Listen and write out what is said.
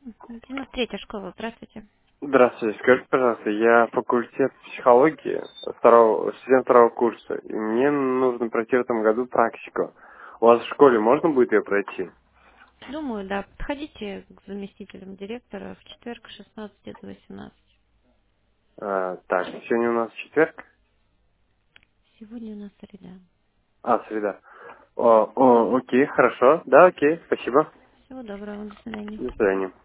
93-я школа, здравствуйте. Здравствуйте, скажите, пожалуйста, я факультет психологии, студент второго курса, и мне нужно пройти в этом году практику. У вас в школе можно будет ее пройти? Думаю, да, подходите к заместителям директора в четверг с 16 до 18. Так, сегодня у нас четверг? Сегодня у нас среда. Среда. Окей, хорошо. Да, окей, спасибо. Всего доброго, до свидания. До свидания.